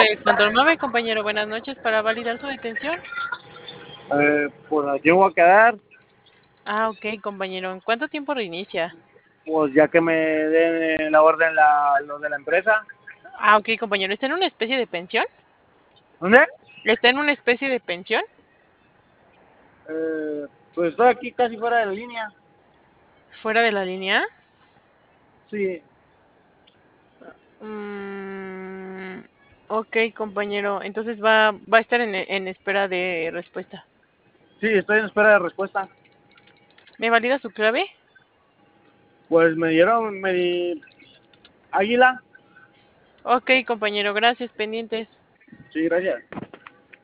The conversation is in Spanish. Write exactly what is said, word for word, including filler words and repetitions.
de Control Mame, compañero. Buenas noches. Para validar su detención. Eh, pues aquí voy a quedar, Ah, ok, compañero. ¿En cuánto tiempo reinicia? pues ya que me den la orden la, los de la empresa. Ah, ok, compañero. ¿Está en una especie de pensión? ¿Dónde? ¿Está en una especie de pensión? Eh, pues estoy aquí casi fuera de la línea. ¿Fuera de la línea? Sí, Mm, ok, compañero. Entonces va, va a estar en, en espera de respuesta. sí, estoy en espera de respuesta. ¿Me valida su clave? Pues me dieron, me di Águila. Ok, compañero. Gracias. Pendientes. Sí, gracias.